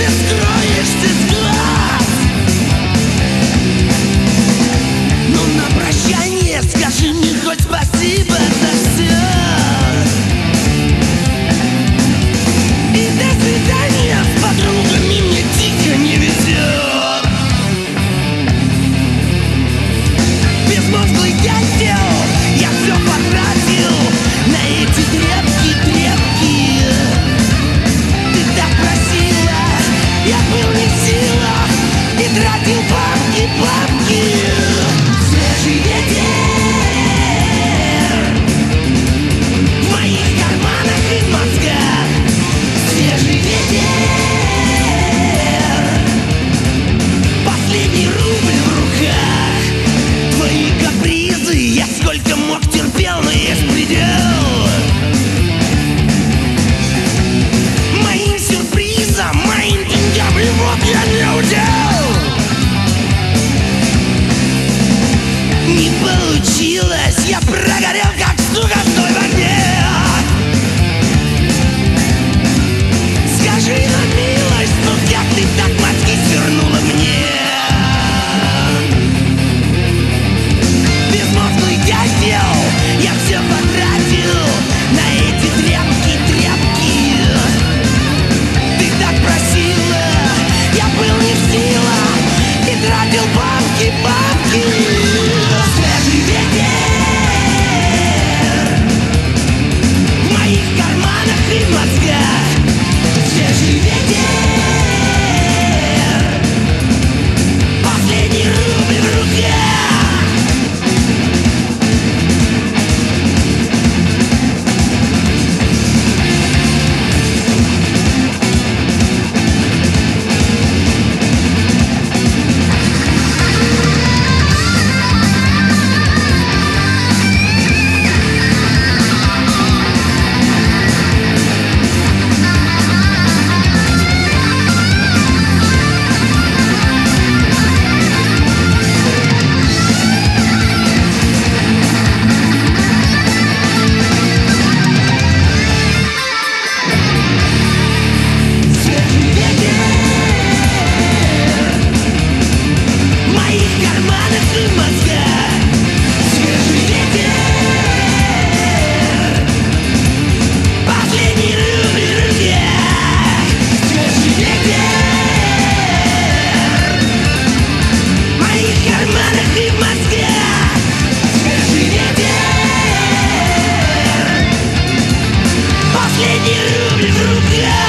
скроешься с глаз. Но на прощание скажи мне хоть спасибо за все. И до свидания с подругами мне дико не везет. Безмозглый дятел, я все потратил на эти тряпки. Ты так просила, я был не в силах и тратил бабки. Свежий ветер в моих карманах и в мозгах. Свежий ветер, последний рубль в руках. Твои капризы я сколько мог терпел, но есть предел. Моим сюрпризом, моим деньгам любовь я не удел. Не получилось, я прогорел как сука в той вогне. Скажи на милость, ну как ты так мозги свернула мне? Безмозглый дятел, я все потратил на эти тряпки. Ты так просила, я был не в силах и тратил бабки. Свежий ветер в моих карманах и в мозгах. Свежий ветер, последний рубль в руках. Последний рубль в руках.